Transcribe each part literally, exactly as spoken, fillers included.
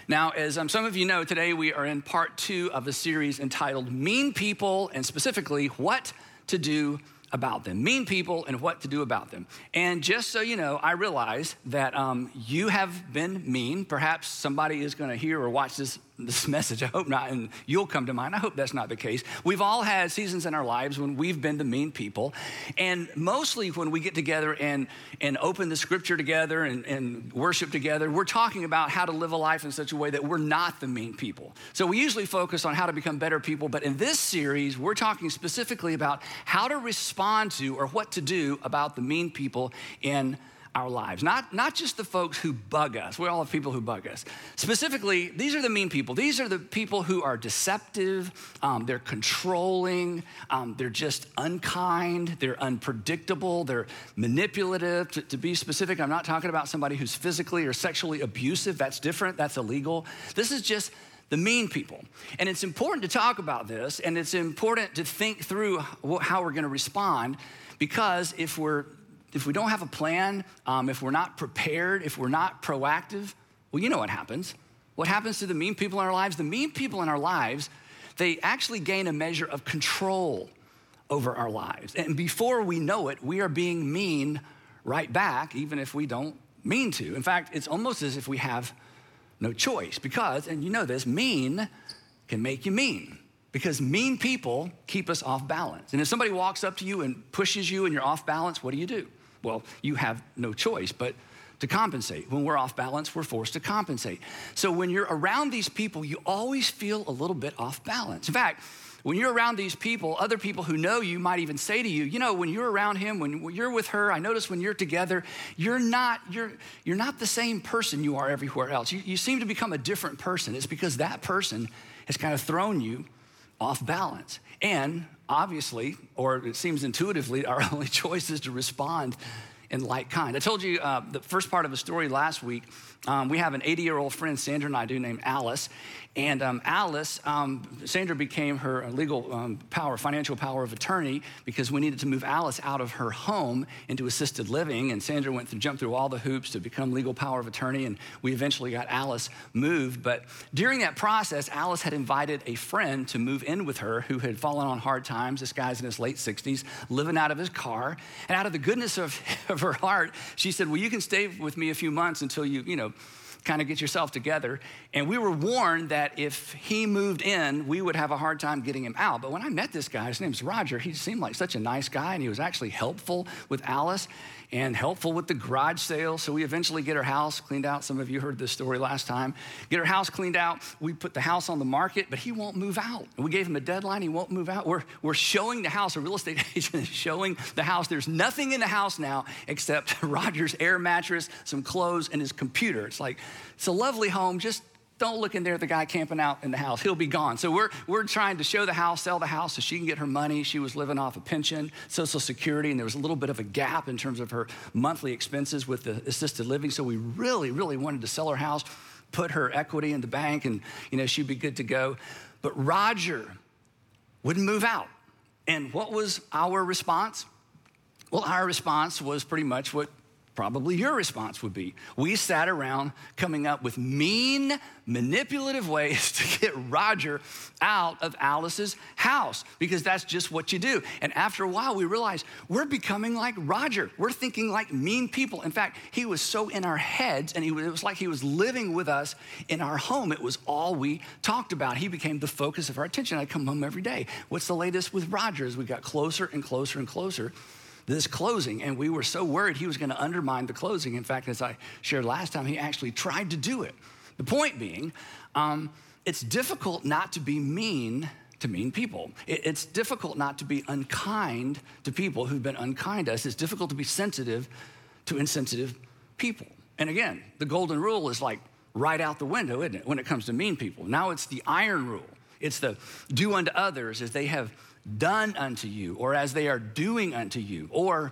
Now, as um, some of you know, today we are in part two of a series entitled Mean People, and specifically, What to Do About Them. Mean people and what to do about them. And just so you know, I realize that um, you have been mean. Perhaps somebody is going to hear or watch this, this message. I hope not, and you'll come to mind. I hope that's not the case. We've all had seasons in our lives when we've been the mean people. And mostly when we get together and, and open the scripture together and, and worship together, we're talking about how to live a life in such a way that we're not the mean people. So we usually focus on how to become better people. But in this series, we're talking specifically about how to respond to or what to do about the mean people in our lives. Not, not just the folks who bug us. We all have people who bug us. Specifically, these are the mean people. These are the people who are deceptive. Um, they're controlling. Um, they're just unkind. They're unpredictable. They're manipulative. To, to be specific, I'm not talking about somebody who's physically or sexually abusive. That's different. That's illegal. This is just the mean people. And it's important to talk about this, and it's important to think through how we're going to respond, because if we're if we don't have a plan, um, if we're not prepared, if we're not proactive, well, you know what happens. What happens to the mean people in our lives? The mean people in our lives, they actually gain a measure of control over our lives. And before we know it, we are being mean right back, even if we don't mean to. In fact, it's almost as if we have no choice, because, and you know this, mean can make you mean, because mean people keep us off balance. And if somebody walks up to you and pushes you and you're off balance, what do you do? Well, you have no choice but to compensate. When we're off balance, we're forced to compensate. So when you're around these people, you always feel a little bit off balance. In fact, when you're around these people, other people who know you might even say to you, you know, when you're around him, when you're with her, I notice when you're together, you're not, you're, you're not the same person you are everywhere else. You, you seem to become a different person. It's because that person has kind of thrown you off balance. And obviously, or it seems intuitively, our only choice is to respond in like kind. I told you uh, the first part of a story last week. Um, we have an eighty-year-old friend, Sandra and I do, named Alice. And um, Alice, um, Sandra became her legal um, power, financial power of attorney, because we needed to move Alice out of her home into assisted living. And Sandra went through, jumped through all the hoops to become legal power of attorney. And we eventually got Alice moved. But during that process, Alice had invited a friend to move in with her who had fallen on hard times. This guy's in his late sixties, living out of his car. And out of the goodness of, of her heart, she said, well, you can stay with me a few months until you, you know, kind of get yourself together. And we were warned that if he moved in, we would have a hard time getting him out. But when I met this guy, his name's Roger, he seemed like such a nice guy, and he was actually helpful with Alice and helpful with the garage sale. So we eventually get her house cleaned out. Some of you heard this story last time. Get her house cleaned out. We put the house on the market, but he won't move out. And we gave him a deadline. He won't move out. We're, we're showing the house. A real estate agent is showing the house. There's nothing in the house now except Roger's air mattress, some clothes, and his computer. It's like, it's a lovely home. Just don't look in there at the guy camping out in the house. He'll be gone. So we're we're trying to show the house, sell the house so she can get her money. She was living off a pension, Social Security, and there was a little bit of a gap in terms of her monthly expenses with the assisted living. So we really, really wanted to sell her house, put her equity in the bank, and you know she'd be good to go. But Roger wouldn't move out. And what was our response? Well, our response was pretty much what probably your response would be. We sat around coming up with mean, manipulative ways to get Roger out of Alice's house, because that's just what you do. And after a while, we realized we're becoming like Roger. We're thinking like mean people. In fact, he was so in our heads, and he was, it was like he was living with us in our home. It was all we talked about. He became the focus of our attention. I'd come home every day. What's the latest with Roger? As we got closer and closer and closer this closing, and we were so worried he was going to undermine the closing. In fact, as I shared last time, he actually tried to do it. The point being, um, it's difficult not to be mean to mean people. It, it's difficult not to be unkind to people who've been unkind to us. It's difficult to be sensitive to insensitive people. And again, the golden rule is like right out the window, isn't it, when it comes to mean people? Now it's the iron rule. It's the do unto others as they have done unto you, or as they are doing unto you, or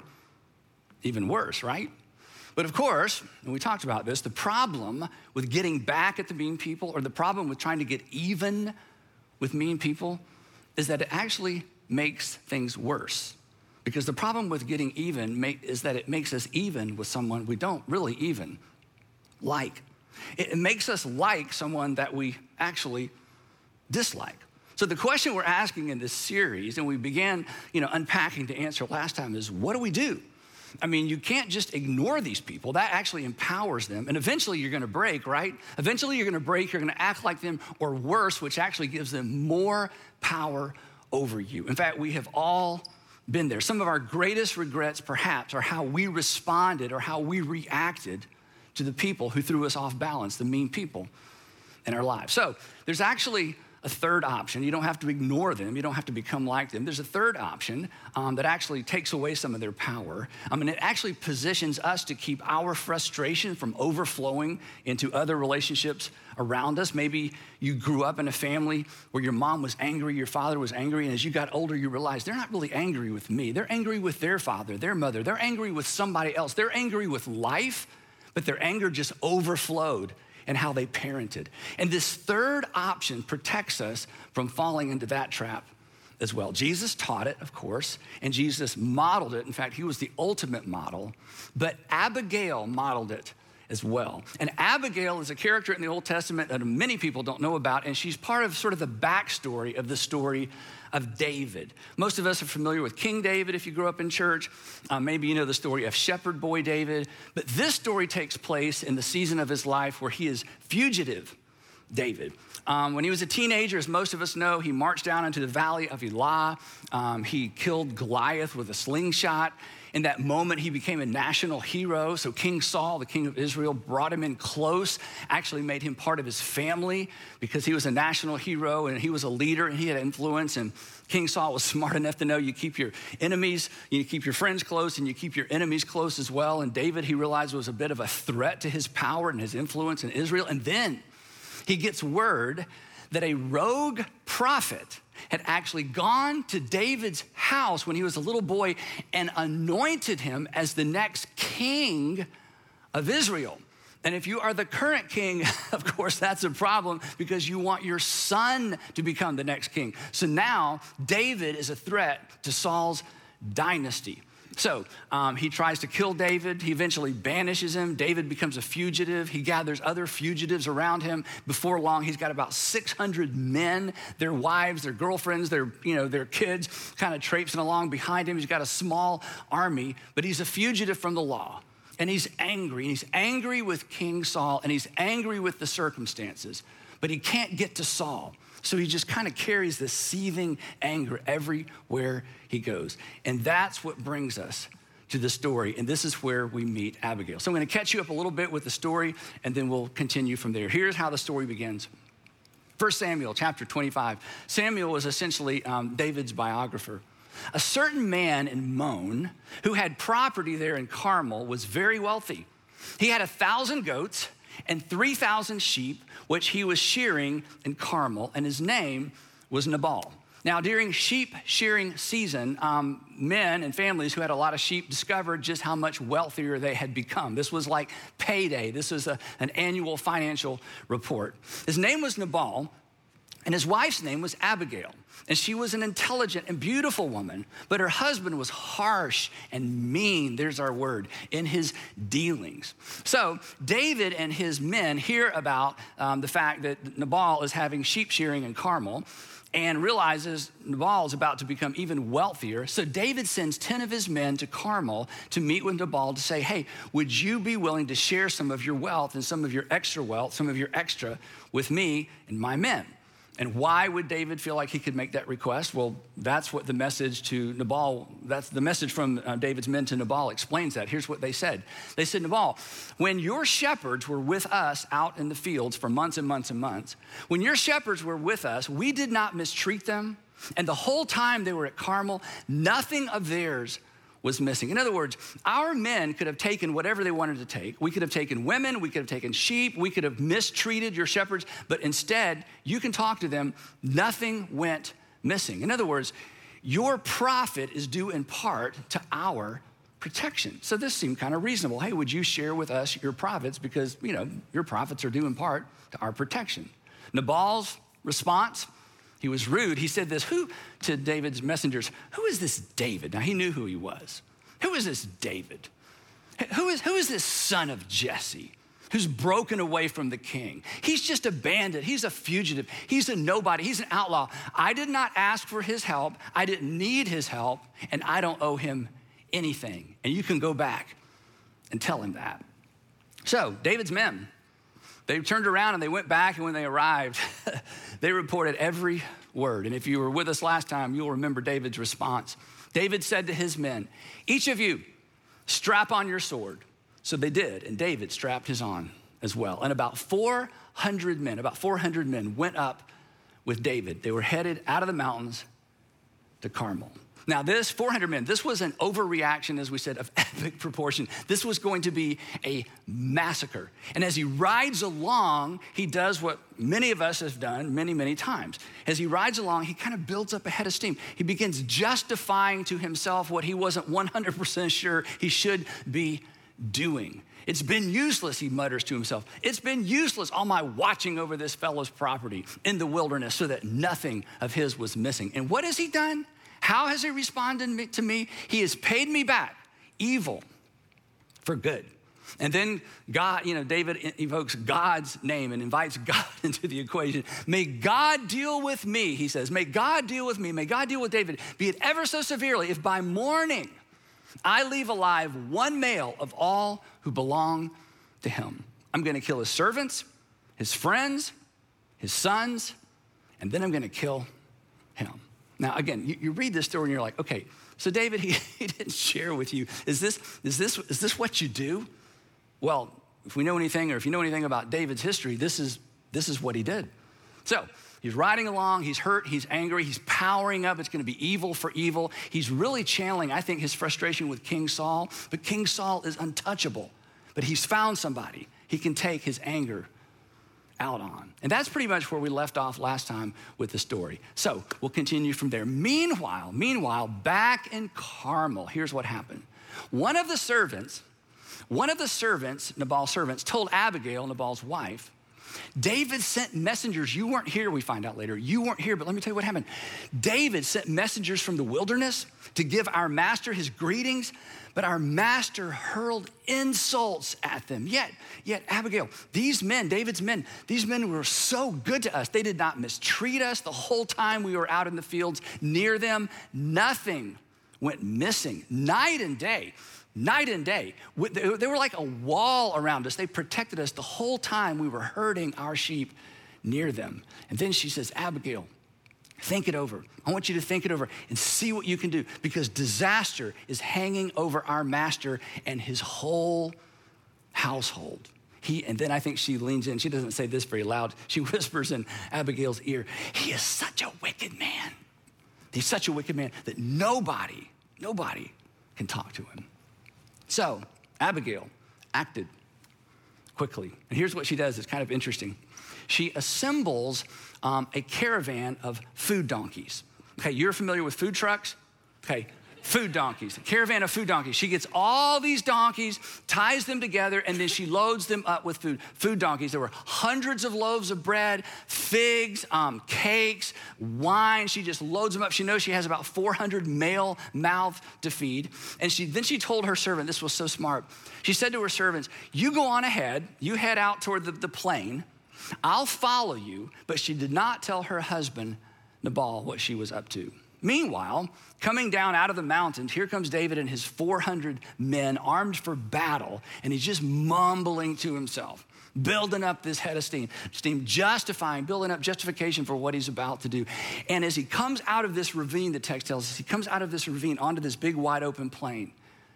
even worse, right? But of course, and we talked about this, the problem with getting back at the mean people, or the problem with trying to get even with mean people, is that it actually makes things worse. Because the problem with getting even make, is that it makes us even with someone we don't really even like. It, it makes us like someone that we actually dislike. So the question we're asking in this series, and we began, you know, unpacking to answer last time, is what do we do? I mean, you can't just ignore these people. That actually empowers them. And eventually you're gonna break, right? Eventually you're gonna break, you're gonna act like them, or worse, which actually gives them more power over you. In fact, we have all been there. Some of our greatest regrets, perhaps, are how we responded or how we reacted to the people who threw us off balance, the mean people in our lives. So there's actually a third option. You don't have to ignore them. You don't have to become like them. There's a third option um, that actually takes away some of their power. I mean, it actually positions us to keep our frustration from overflowing into other relationships around us. Maybe you grew up in a family where your mom was angry, your father was angry, and as you got older, you realized they're not really angry with me. They're angry with their father, their mother. They're angry with somebody else. They're angry with life, but their anger just overflowed and how they parented. And this third option protects us from falling into that trap as well. Jesus taught it, of course, and Jesus modeled it. In fact, he was the ultimate model, but Abigail modeled it as well. And Abigail is a character in the Old Testament that many people don't know about, and she's part of sort of the backstory of the story of David. Most of us are familiar with King David if you grew up in church. Uh, maybe you know the story of shepherd boy David, but this story takes place in the season of his life where he is fugitive David. Um, when he was a teenager, as most of us know, he marched down into the valley of Elah. Um, he killed Goliath with a slingshot. In that moment, he became a national hero. So King Saul, the king of Israel, brought him in close, actually made him part of his family because he was a national hero and he was a leader and he had influence. And King Saul was smart enough to know you keep your enemies, you keep your friends close and you keep your enemies close as well. And David, he realized, was a bit of a threat to his power and his influence in Israel. And then he gets word that a rogue prophet had actually gone to David's house when he was a little boy and anointed him as the next king of Israel. And if you are the current king, of course, that's a problem because you want your son to become the next king. So now David is a threat to Saul's dynasty. So um, he tries to kill David. He eventually banishes him. David becomes a fugitive. He gathers other fugitives around him. Before long, he's got about six hundred men, their wives, their girlfriends, their, you know, their kids kind of traipsing along behind him. He's got a small army, but he's a fugitive from the law. And he's angry. And he's angry with King Saul, and he's angry with the circumstances. But he can't get to Saul. So he just kind of carries this seething anger everywhere he goes. And that's what brings us to the story. And this is where we meet Abigail. So I'm going to catch you up a little bit with the story, and then we'll continue from there. Here's how the story begins. First Samuel chapter twenty-five. Samuel was essentially um, David's biographer. A certain man in Mon who had property there in Carmel was very wealthy. He had a thousand goats and three thousand sheep, which he was shearing in Carmel, and his name was Nabal. Now, during sheep shearing season, um, men and families who had a lot of sheep discovered just how much wealthier they had become. This was like payday. This was a, an annual financial report. His name was Nabal, and his wife's name was Abigail. And she was an intelligent and beautiful woman, but her husband was harsh and mean, there's our word, in his dealings. So David and his men hear about um, the fact that Nabal is having sheep shearing in Carmel and realizes Nabal is about to become even wealthier. So David sends ten of his men to Carmel to meet with Nabal to say, hey, would you be willing to share some of your wealth and some of your extra wealth, some of your extra with me and my men? And why would David feel like he could make that request? Well, that's what the message to Nabal, that's the message from uh, David's men to Nabal explains that. Here's what they said. They said, Nabal, when your shepherds were with us out in the fields for months and months and months, when your shepherds were with us, we did not mistreat them. And the whole time they were at Carmel, nothing of theirs was missing. In other words, our men could have taken whatever they wanted to take. We could have taken women, we could have taken sheep, we could have mistreated your shepherds, but instead, you can talk to them, nothing went missing. In other words, your profit is due in part to our protection. So this seemed kind of reasonable. Hey, would you share with us your profits because, you know, your profits are due in part to our protection. Nabal's response, he was rude. He said this, who, to David's messengers, who is this David? Now, he knew who he was. Who is this David? Who is, who is this son of Jesse? who's broken away from the king. He's just a bandit. He's a fugitive. He's a nobody. He's an outlaw. I did not ask for his help. I didn't need his help, and I don't owe him anything. And you can go back and tell him that. So David's men, they turned around and they went back, and when they arrived, they reported every word. And if you were with us last time, you'll remember David's response. David said to his men, each of you, strap on your sword. So they did, and David strapped his on as well. And about four hundred men, about four hundred men went up with David. They were headed out of the mountains to Carmel. Now this four hundred men, this was an overreaction, as we said, of epic proportion. This was going to be a massacre. And as he rides along, he does what many of us have done many, many times. As he rides along, he kind of builds up a head of steam. He begins justifying to himself what he wasn't one hundred percent sure he should be doing. It's been useless, he mutters to himself. It's been useless, all my watching over this fellow's property in the wilderness so that nothing of his was missing. And what has he done? How has he responded to me? He has paid me back evil for good. And then God, you know, David evokes God's name and invites God into the equation. May God deal with me, he says. May God deal with me. May God deal with David, be it ever so severely, if by morning I leave alive one male of all who belong to him. I'm going to kill his servants, his friends, his sons, and then I'm going to kill him. Now, again, you, you read this story and you're like, okay, so David, he, he didn't share with you. Is this, is, this, is this what you do? Well, if we know anything, or if you know anything about David's history, this is, this is what he did. So he's riding along, he's hurt, he's angry, he's powering up. It's going to be evil for evil. He's really channeling, I think, his frustration with King Saul, but King Saul is untouchable. But he's found somebody he can take his anger out on. And that's pretty much where we left off last time with the story. So we'll continue from there. Meanwhile, meanwhile, back in Carmel, here's what happened. One of the servants, one of the servants, Nabal's servants, told Abigail, Nabal's wife, David sent messengers. You weren't here, we find out later. You weren't here, but let me tell you what happened. David sent messengers from the wilderness to give our master his greetings, but our master hurled insults at them. Yet, yet Abigail, these men, David's men, these men were so good to us. They did not mistreat us the whole time we were out in the fields near them. Nothing went missing, night and day. Night and day. They were like a wall around us. They protected us the whole time we were herding our sheep near them. And then she says, Abigail, think it over. I want you to think it over and see what you can do, because disaster is hanging over our master and his whole household. He, and then I think she leans in. She doesn't say this very loud. She whispers in Abigail's ear, he is such a wicked man. He's such a wicked man that nobody, nobody can talk to him. So Abigail acted quickly. And here's what she does. It's kind of interesting. She assembles um, a caravan of food donkeys. Okay, you're familiar with food trucks? Okay, food donkeys, a caravan of food donkeys. She gets all these donkeys, ties them together, and then she loads them up with food. Food donkeys. There were hundreds of loaves of bread, figs, um, cakes, wine. She just loads them up. She knows she has about four hundred male mouths to feed. And she then she told her servant, this was so smart. She said to her servants, you go on ahead, you head out toward the, the plain. I'll follow you. But she did not tell her husband, Nabal, what she was up to. Meanwhile, coming down out of the mountains, here comes David and his four hundred men armed for battle, and he's just mumbling to himself, building up this head of steam, steam, justifying, building up justification for what he's about to do. And as he comes out of this ravine, the text tells us, he comes out of this ravine onto this big wide open plain.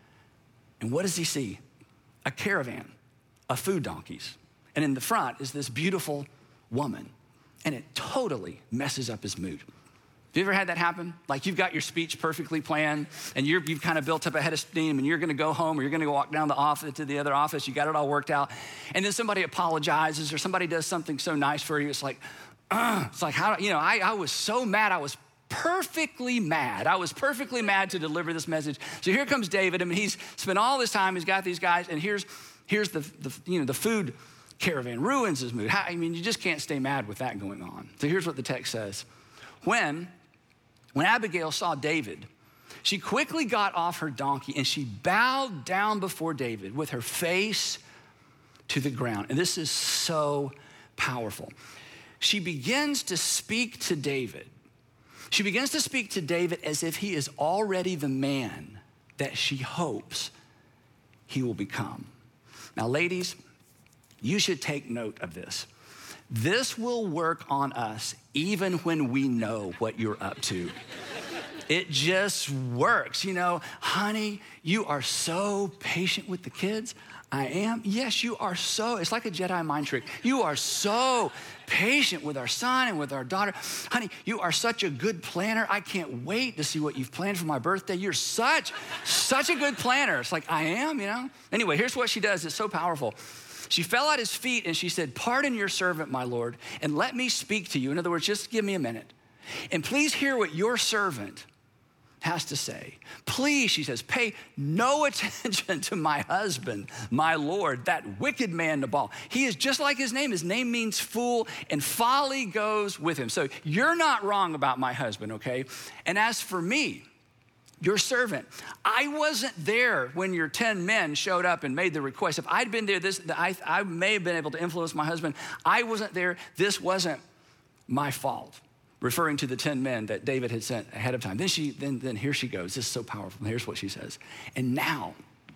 And what does he see? A caravan of food donkeys. And in the front is this beautiful woman. And it totally messes up his mood. Have you ever had that happen? Like you've got your speech perfectly planned and you're, you've kind of built up a head of steam and you're gonna go home or you're gonna go walk down the office to the other office, you got it all worked out. And then somebody apologizes or somebody does something so nice for you. It's like, uh, it's like, how, you know, I, I was so mad. I was perfectly mad. I was perfectly mad to deliver this message. So here comes David. I mean, he's spent all this time, he's got these guys, and here's, here's the, the you know, the food caravan ruins his mood. How, I mean, you just can't stay mad with that going on. So here's what the text says. When, when Abigail saw David, she quickly got off her donkey and she bowed down before David with her face to the ground. And this is so powerful. She begins to speak to David. She begins to speak to David as if he is already the man that she hopes he will become. Now, ladies, you should take note of this. This will work on us even when we know what you're up to. It just works. You know, honey, you are so patient with the kids. I am. Yes, you are so, it's like a Jedi mind trick. You are so patient with our son and with our daughter. Honey, you are such a good planner. I can't wait to see what you've planned for my birthday. You're such, such a good planner. It's like, I am, you know? Anyway, here's what she does. It's so powerful. She fell at his feet and she said, pardon your servant, my Lord, and let me speak to you. In other words, just give me a minute. And please hear what your servant has to say. Please, she says, pay no attention to my husband, my Lord, that wicked man Nabal. He is just like his name. His name means fool, and folly goes with him. So you're not wrong about my husband, okay? And as for me, your servant, I wasn't there when your ten men showed up and made the request. If I'd been there, this I, I may have been able to influence my husband. I wasn't there. This wasn't my fault. Referring to the ten men that David had sent ahead of time. Then she, then, then here she goes. This is so powerful. Here's what she says. And now,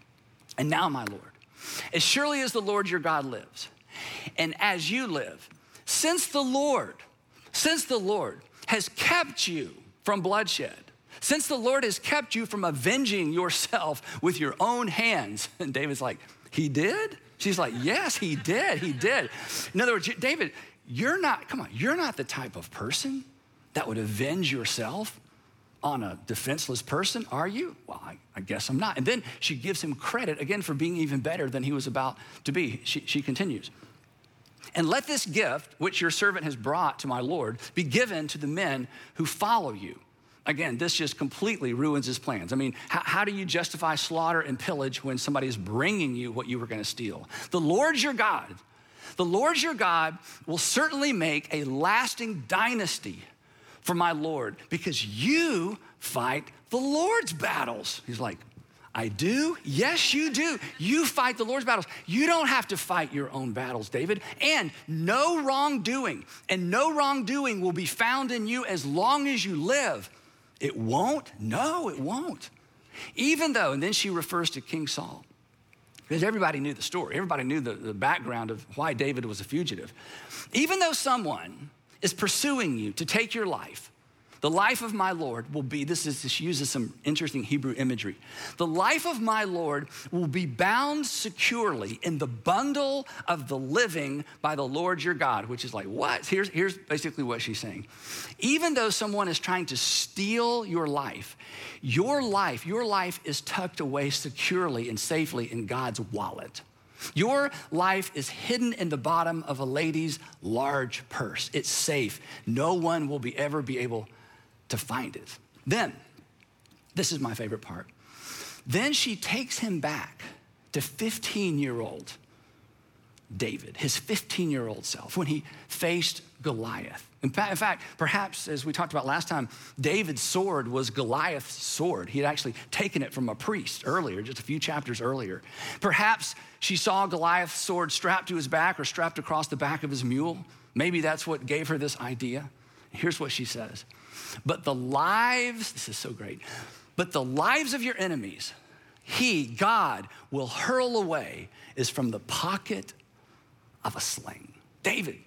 and now, my Lord, as surely as the Lord your God lives, and as you live, since the Lord, since the Lord has kept you from bloodshed, since the Lord has kept you from avenging yourself with your own hands. And David's like, he did? She's like, yes, he did, he did. In other words, David, you're not, come on, you're not the type of person that would avenge yourself on a defenseless person, are you? Well, I, I guess I'm not. And then she gives him credit, again, for being even better than he was about to be. She, she continues. And let this gift, which your servant has brought to my Lord, be given to the men who follow you. Again, this just completely ruins his plans. I mean, how, how do you justify slaughter and pillage when somebody is bringing you what you were going to steal? The Lord your God, the Lord your God will certainly make a lasting dynasty for my Lord because you fight the Lord's battles. He's like, I do? Yes, you do. You fight the Lord's battles. You don't have to fight your own battles, David. And no wrongdoing, and no wrongdoing will be found in you as long as you live. It won't? No, it won't. Even though, and then she refers to King Saul, because everybody knew the story. Everybody knew the, the background of why David was a fugitive. Even though someone is pursuing you to take your life, the life of my Lord will be, this is, she uses some interesting Hebrew imagery. The life of my Lord will be bound securely in the bundle of the living by the Lord your God, which is like, what? Here's, here's basically what she's saying. Even though someone is trying to steal your life, your life, your life is tucked away securely and safely in God's wallet. Your life is hidden in the bottom of a lady's large purse. It's safe. No one will be ever be able to find it. Then, this is my favorite part. Then she takes him back to fifteen-year-old David, his fifteen-year-old self, when he faced Goliath. In fact, perhaps, as we talked about last time, David's sword was Goliath's sword. He had actually taken it from a priest earlier, just a few chapters earlier. Perhaps she saw Goliath's sword strapped to his back or strapped across the back of his mule. Maybe that's what gave her this idea. Here's what she says. But the lives, this is so great, but the lives of your enemies, he, God, will hurl away as from the pocket of a sling. David,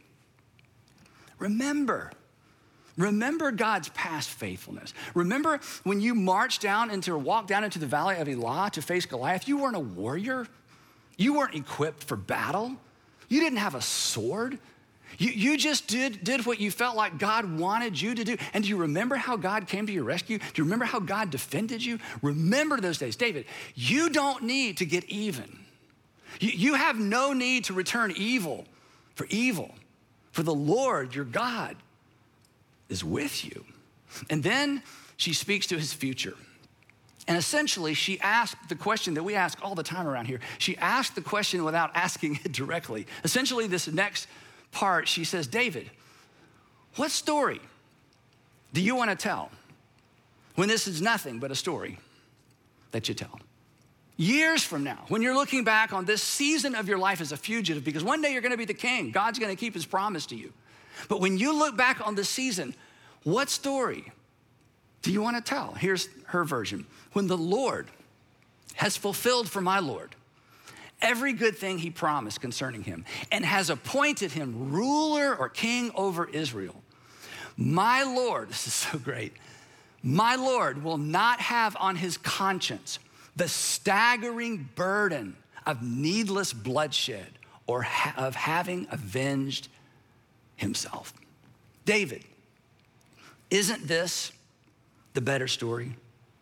remember, remember God's past faithfulness. Remember when you marched down into or walked down into the valley of Elah to face Goliath, you weren't a warrior. You weren't equipped for battle. You didn't have a sword. You, you just did, did what you felt like God wanted you to do. And do you remember how God came to your rescue? Do you remember how God defended you? Remember those days. David, you don't need to get even. You, you have no need to return evil for evil. For the Lord, your God, is with you. And then she speaks to his future. And essentially, she asked the question that we ask all the time around here. She asked the question without asking it directly. Essentially, this next part, she says, David, what story do you want to tell when this is nothing but a story that you tell? Years from now, when you're looking back on this season of your life as a fugitive, because one day you're gonna be the king, God's gonna keep his promise to you. But when you look back on this season, what story do you wanna tell? Here's her version. When the Lord has fulfilled for my Lord every good thing he promised concerning him and has appointed him ruler or king over Israel, my Lord, this is so great, my Lord will not have on his conscience the staggering burden of needless bloodshed or ha- of having avenged himself. David, isn't this the better story?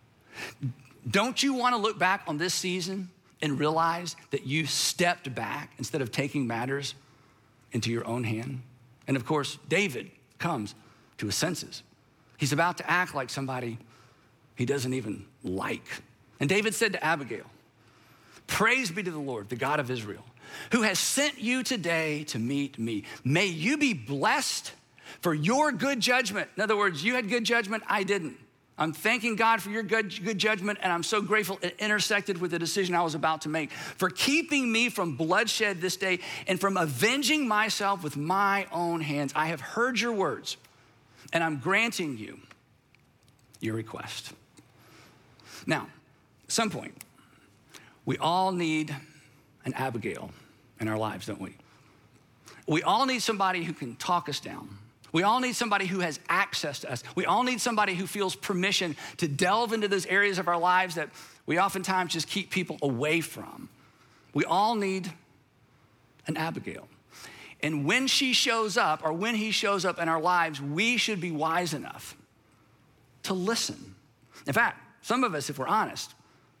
Don't you want to look back on this season and realize that you stepped back instead of taking matters into your own hand? And of course, David comes to his senses. He's about to act like somebody he doesn't even like. And David said to Abigail, praise be to the Lord, the God of Israel, who has sent you today to meet me. May you be blessed for your good judgment. In other words, you had good judgment, I didn't. I'm thanking God for your good, good judgment, and I'm so grateful it intersected with the decision I was about to make, for keeping me from bloodshed this day and from avenging myself with my own hands. I have heard your words, and I'm granting you your request. Now, at some point, we all need an Abigail in our lives, don't we? We all need somebody who can talk us down. We all need somebody who has access to us. We all need somebody who feels permission to delve into those areas of our lives that we oftentimes just keep people away from. We all need an Abigail. And when she shows up, or when he shows up in our lives, we should be wise enough to listen. In fact, some of us, if we're honest,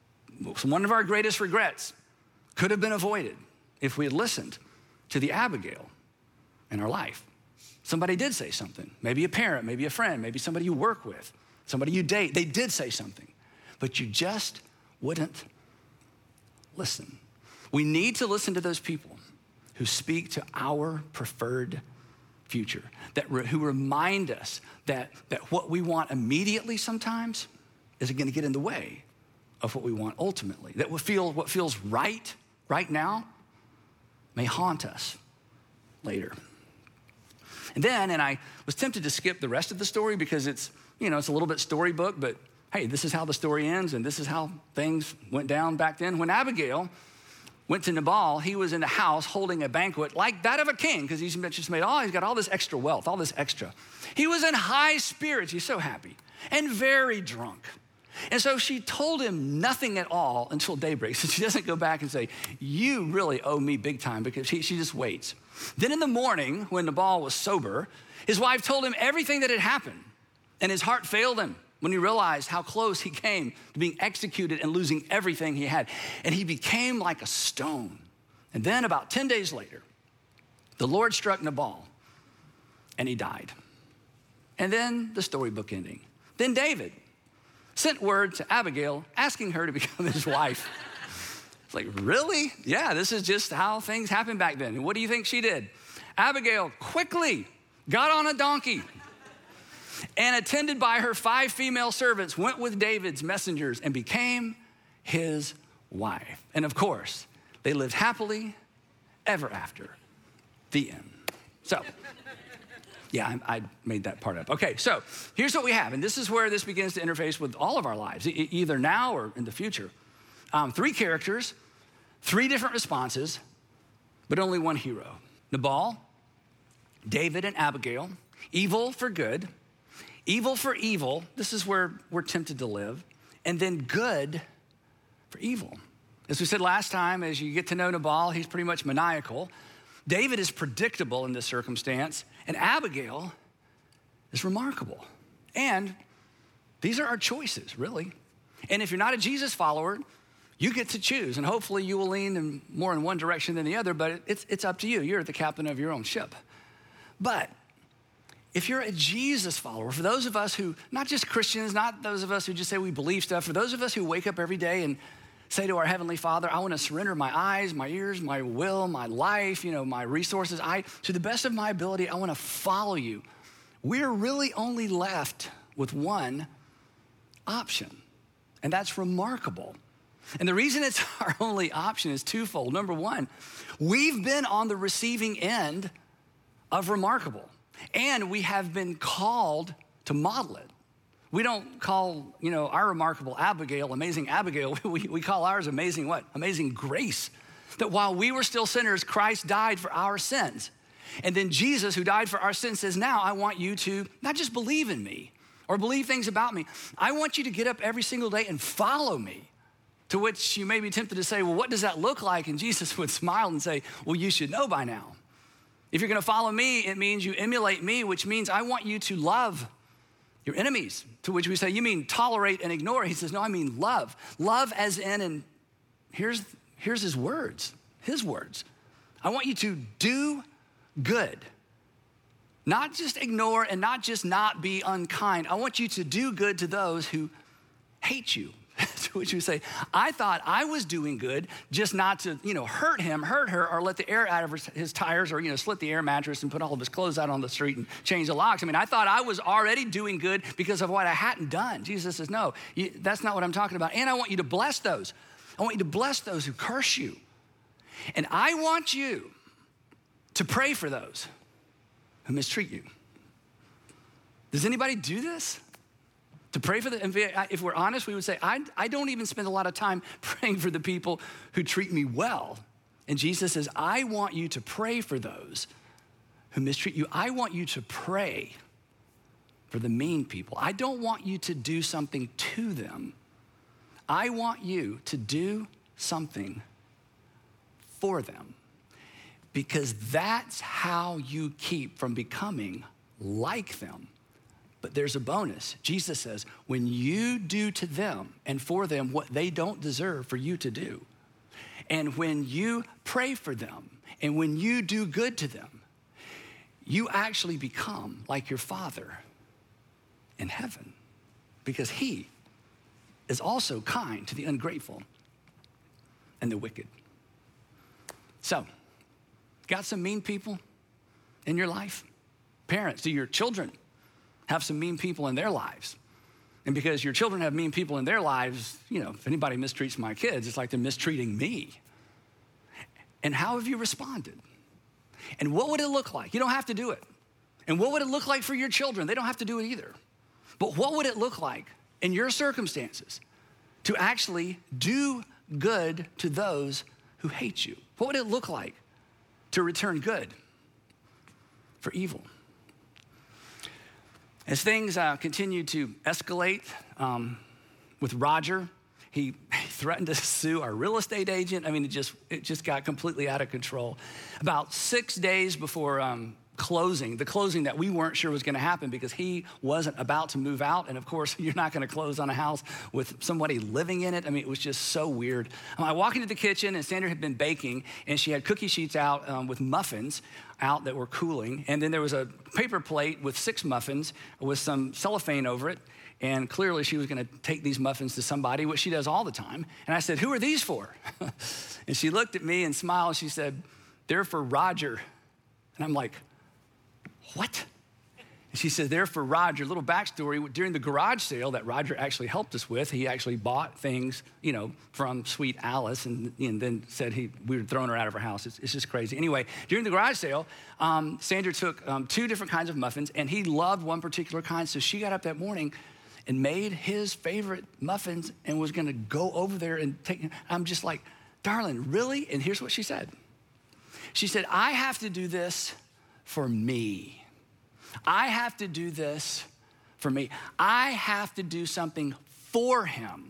one of our greatest regrets could have been avoided if we had listened to the Abigail in our life. Somebody did say something, maybe a parent, maybe a friend, maybe somebody you work with, somebody you date. They did say something, but you just wouldn't listen. We need to listen to those people who speak to our preferred future, that re- who remind us that, that what we want immediately sometimes is going to get in the way of what we want ultimately. That what, feel, what feels right right now may haunt us later. And then, and I was tempted to skip the rest of the story because it's, you know, it's a little bit storybook, but hey, this is how the story ends and this is how things went down back then. When Abigail went to Nabal, he was in the house holding a banquet like that of a king because he's just made, oh, he's got all this extra wealth, all this extra. He was in high spirits, he's so happy, and very drunk. And so she told him nothing at all until daybreak. So she doesn't go back and say, you really owe me big time, because she, she just waits. Then in the morning, when Nabal was sober, his wife told him everything that had happened. And his heart failed him when he realized how close he came to being executed and losing everything he had. And he became like a stone. And then about ten days later, the Lord struck Nabal and he died. And then the storybook ending. Then David sent word to Abigail asking her to become his wife. It's like, really? Yeah, this is just how things happened back then. And what do you think she did? Abigail quickly got on a donkey and, attended by her five female servants, went with David's messengers and became his wife. And of course, they lived happily ever after. The end. So, yeah, I, I made that part up. Okay, so here's what we have, and this is where this begins to interface with all of our lives, e- either now or in the future. Um, three characters, three different responses, but only one hero. Nabal, David, and Abigail. Evil for good, evil for evil. This is where we're tempted to live. And then good for evil. As we said last time, as you get to know Nabal, he's pretty much maniacal. David is predictable in this circumstance, and Abigail is remarkable. And these are our choices, really. And if you're not a Jesus follower, you get to choose, and hopefully you will lean in more in one direction than the other, but it's, it's up to you. You're the captain of your own ship. But if you're a Jesus follower, for those of us who, not just Christians, not those of us who just say we believe stuff, for those of us who wake up every day and say to our Heavenly Father, I want to surrender my eyes, my ears, my will, my life, you know, my resources. I, to the best of my ability, I want to follow you. We're really only left with one option, and that's remarkable. And the reason it's our only option is twofold. Number one, we've been on the receiving end of remarkable, and we have been called to model it. We don't call, you know, our remarkable Abigail, amazing Abigail. We, we call ours amazing what? Amazing grace. That while we were still sinners, Christ died for our sins. And then Jesus, who died for our sins, says, now I want you to not just believe in me or believe things about me. I want you to get up every single day and follow me. To which you may be tempted to say, well, what does that look like? And Jesus would smile and say, well, you should know by now. If you're gonna follow me, it means you emulate me, which means I want you to love your enemies. To which we say, you mean tolerate and ignore? He says, no, I mean love. Love as in, and here's, here's his words, his words. I want you to do good. Not just ignore and not just not be unkind. I want you to do good to those who hate you. To which we say, I thought I was doing good, just not to, you know, hurt him, hurt her, or let the air out of his, his tires, or, you know, slit the air mattress and put all of his clothes out on the street and change the locks. I mean, I thought I was already doing good because of what I hadn't done. Jesus says, no, you, that's not what I'm talking about. And I want you to bless those. I want you to bless those who curse you. And I want you to pray for those who mistreat you. Does anybody do this? To pray for the, if we're honest, we would say, I, I don't even spend a lot of time praying for the people who treat me well. And Jesus says, I want you to pray for those who mistreat you. I want you to pray for the mean people. I don't want you to do something to them. I want you to do something for them, because that's how you keep from becoming like them. But there's a bonus. Jesus says, when you do to them and for them what they don't deserve for you to do, and when you pray for them and when you do good to them, you actually become like your Father in heaven, because he is also kind to the ungrateful and the wicked. So, got some mean people in your life? Parents, do your children have some mean people in their lives? And because your children have mean people in their lives, you know, if anybody mistreats my kids, it's like they're mistreating me. And how have you responded? And what would it look like? You don't have to do it. And what would it look like for your children? They don't have to do it either. But what would it look like in your circumstances to actually do good to those who hate you? What would it look like to return good for evil? As things uh, continue to escalate um, with Roger, he, he threatened to sue our real estate agent. I mean, it just it just got completely out of control. About six days before um, closing, the closing that we weren't sure was gonna happen because he wasn't about to move out. And of course, you're not gonna close on a house with somebody living in it. I mean, it was just so weird. Um, I walk into the kitchen and Sandra had been baking and she had cookie sheets out um, with muffins out that were cooling. And then there was a paper plate with six muffins with some cellophane over it. And clearly she was gonna take these muffins to somebody, which she does all the time. And I said, who are these for? And she looked at me and smiled. She said, they're for Roger. And I'm like, what? And she said, they're for Roger. Little backstory, during the garage sale that Roger actually helped us with, he actually bought things, you know, from sweet Alice and, and then said he, we were throwing her out of her house. It's, it's just crazy. Anyway, during the garage sale, um, Sandra took um, two different kinds of muffins and he loved one particular kind. So she got up that morning and made his favorite muffins and was gonna go over there and take, I'm just like, darling, really? And here's what she said. She said, I have to do this for me. I have to do this for me. I have to do something for him.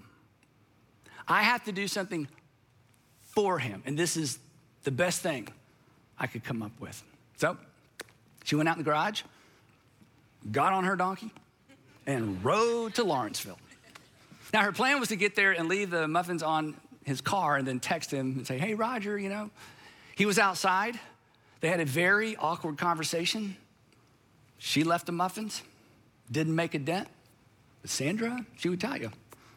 I have to do something for him. And this is the best thing I could come up with. So she went out in the garage, got on her donkey, and rode to Lawrenceville. Now her plan was to get there and leave the muffins on his car and then text him and say, hey, Roger, you know. He was outside. They had a very awkward conversation. She left the muffins, didn't make a dent. But Sandra, she would tell you,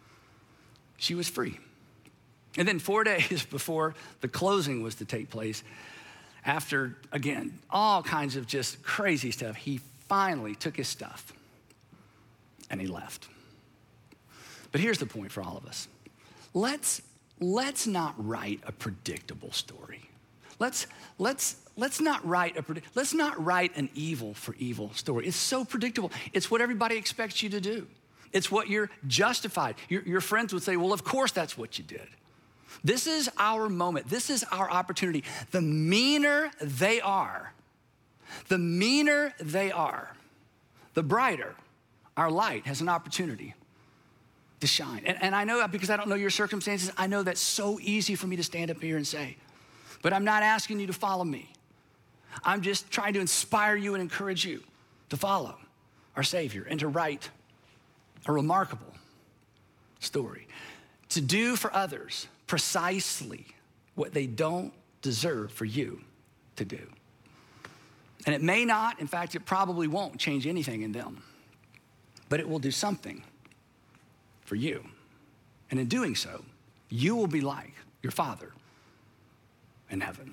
she was free. And then four days before the closing was to take place, after, again, all kinds of just crazy stuff, he finally took his stuff and he left. But here's the point for all of us. Let's let's not write a predictable story. Let's, let's, let's not write a, let's not write an evil for evil story. It's so predictable. It's what everybody expects you to do. It's what you're justified. Your, your friends would say, well, of course that's what you did. This is our moment. This is our opportunity. The meaner they are, the meaner they are, the brighter our light has an opportunity to shine. And, and I know, because I don't know your circumstances, I know that's so easy for me to stand up here and say, but I'm not asking you to follow me. I'm just trying to inspire you and encourage you to follow our Savior and to write a remarkable story, to do for others precisely what they don't deserve for you to do. And it may not, in fact, it probably won't change anything in them, but it will do something for you. And in doing so, you will be like your Father in heaven.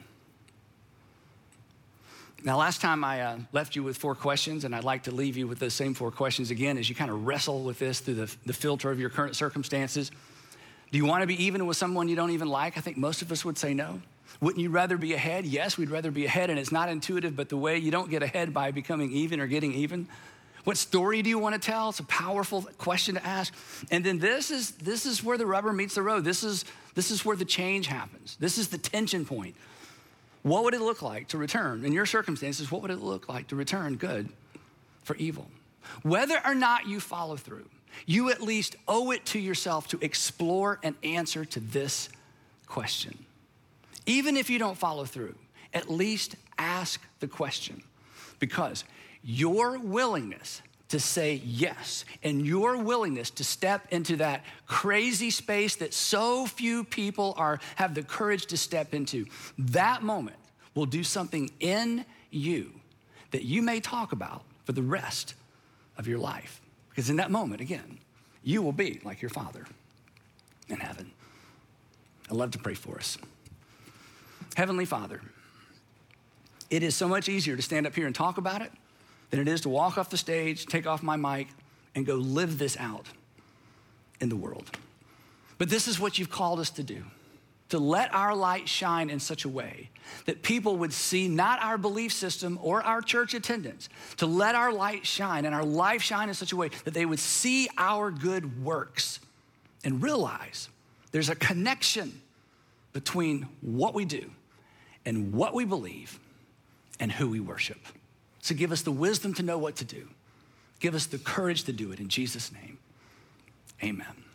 Now, last time I uh, left you with four questions, and I'd like to leave you with those same four questions again as you kind of wrestle with this through the, the filter of your current circumstances. Do you want to be even with someone you don't even like? I think most of us would say no. Wouldn't you rather be ahead? Yes, we'd rather be ahead, and it's not intuitive, but the way you don't get ahead by becoming even or getting even. What story do you want to tell? It's a powerful question to ask. And then this is this is where the rubber meets the road. This is this is where the change happens. This is the tension point. What would it look like to return? In your circumstances, what would it look like to return good for evil? Whether or not you follow through, you at least owe it to yourself to explore an answer to this question. Even if you don't follow through, at least ask the question, because your willingness to say yes and your willingness to step into that crazy space that so few people are have the courage to step into, that moment will do something in you that you may talk about for the rest of your life. Because in that moment, again, you will be like your Father in heaven. I'd love to pray for us. Heavenly Father, it is so much easier to stand up here and talk about it than it is to walk off the stage, take off my mic, and go live this out in the world. But this is what you've called us to do, to let our light shine in such a way that people would see not our belief system or our church attendance, to let our light shine and our life shine in such a way that they would see our good works and realize there's a connection between what we do and what we believe and who we worship. So give us the wisdom to know what to do. Give us the courage to do it in Jesus' name. Amen.